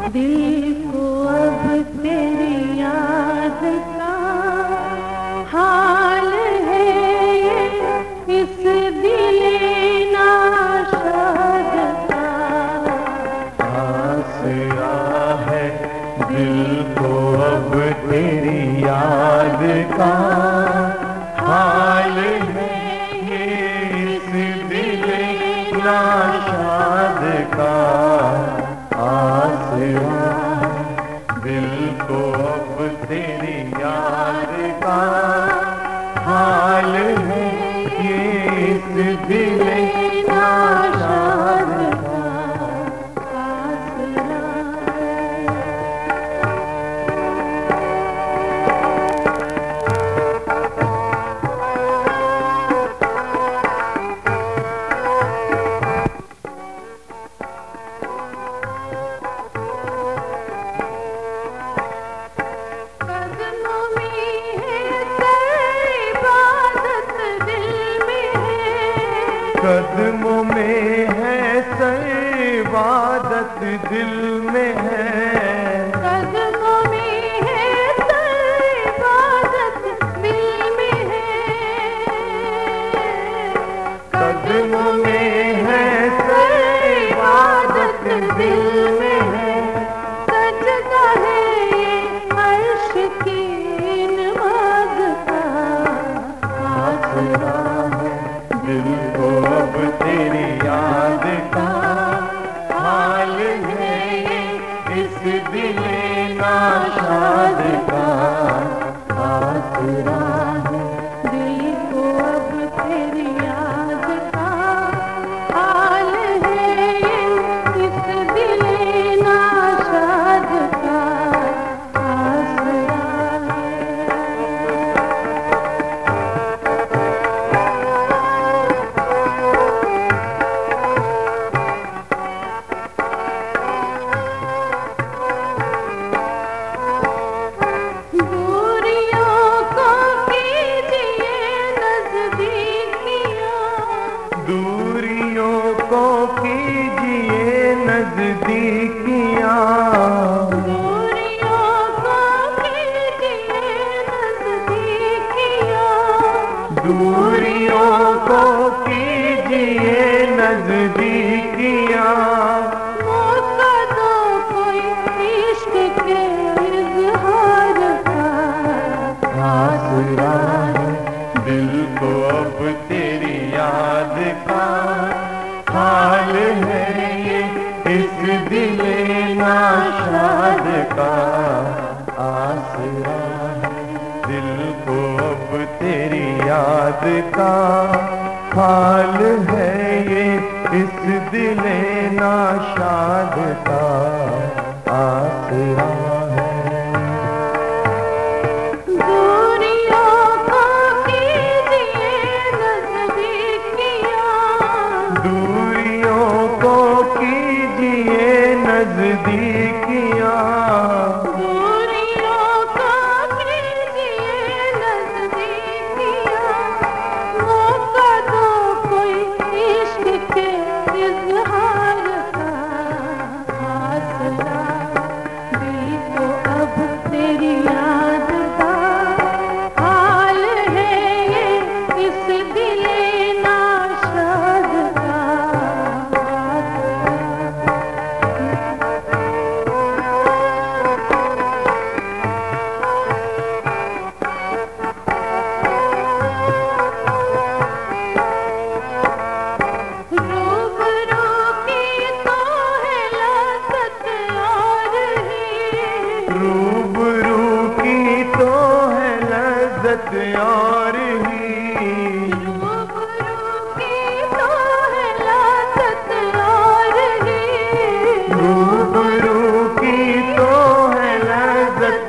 दिल को अब तेरी याद का हाल है ये, इस दिल नाशाद का आसरा है दिल को अब तेरी याद का हाल है ये, इस दिल नाशाद का आसरा दिल को अब तेरी याद का हाल है ये, इस दिल नाशाद का आसरा कदमों में है सर इबादत दिल में है, कदमों में है सर इबादत दिल में है, कदमों में है सर इबादत दिल में है, सजदा है ये अर्श की नमाज का आसरा है दिल को अब तेरी याद का हाल है ये, इस दिल नाशाद का आसरा है दिल को अब तेरी याद का हाल है ये, इस दिल नाशाद का आसरा है। दूरियों को कीजिए नजदीकियां, दूरियों को कीजिए नजदीकियां, दूरियों को कीजिए नजदीकियां, मौका दो कोई इश्क के इजहार का आसरा है दिल को अब तेरी याद का हाल है ये, इस दिल नाशाद का आसरा है दिल को अब तेरी याद का हाल है ये, इस दिल नाशाद का आसरा है। दूरियों को कीजिए नजदीकियां, दूरियों को कीजिए नजदीकियां, दूरियों को कीजिए नजदीकियां, मौका दो कोई इश्क के इजहार का आसरा दिल को अब तेरी याद का हाल है ये, इस दिल नाशाद का आसरा। रूबरू की तो है लज़्ज़त और ही, रूबरू की तो है लज्जत और ही, रूबरू की तो है लज़्ज़त और ही, रूबरू की तो है लज्जत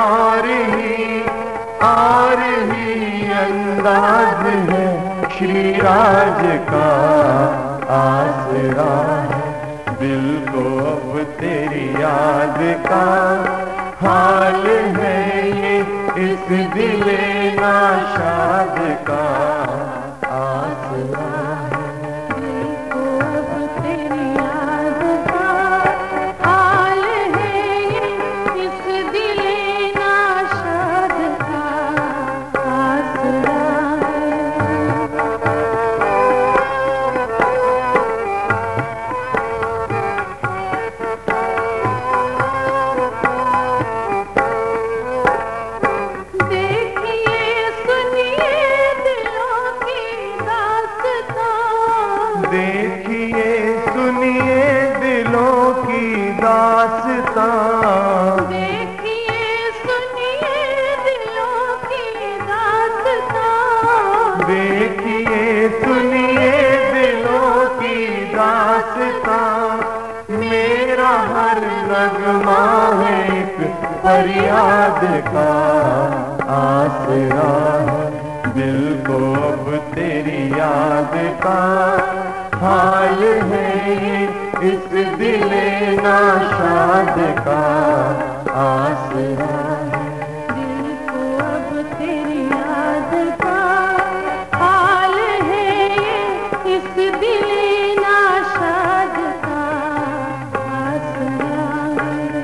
और ही अंदाज है श्री राज का आसरा है दिल को अब तेरी याद का हाल है ये, इस दिल नाशाद का आसरा है दिल को अब तेरी याद का हाल है तेरा हर नगमा है एक फरियाद का आसरा है, दिल को अब तेरी याद का हाल है ये, इस दिले नाशाद का आसरा है। दिल को अब तेरी याद का हाल है ये, इस दिले नाशाद का आसरा है।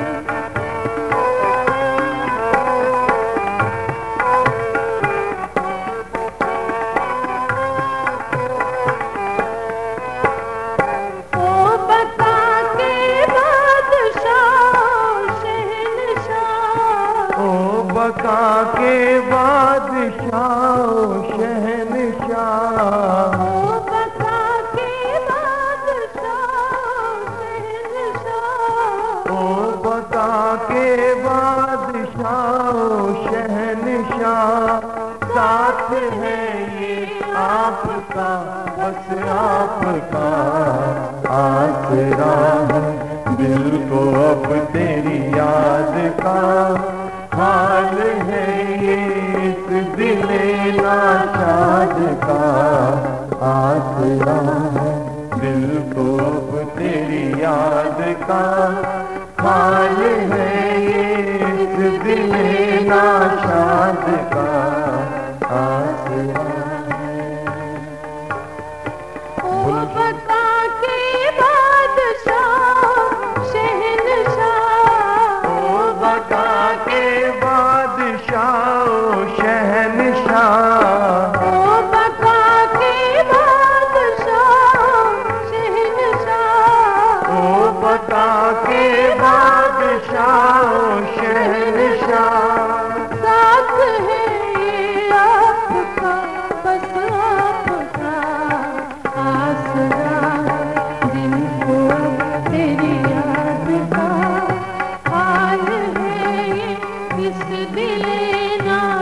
ओ बता के बादशाह शहनशाह, ओ बका के बादशाह शहनशाह, ओ बता के बादशाह शहनशाह, ओ बका के बादशाह शहनशाह, साथ है ये आपका बस आपका आसरा है, दिल को अब तेरी याद का हाल है ये, इस दिले नाशाद का आसरा है, दिल को अब तेरी याद का हाल है ये, इस दिले नाशाद का आसरा है। ओ बता के बादशाह शहनशाह, ओ बका के बादशाह शहनशाह, ओ बता के बादशाह शहनशाह, ओ बका के बादशाह शहनशाह, साथ है ये आपका बस आपका आसरा, दिल को अब तेरी याद का हाल है ये, इस दिले ना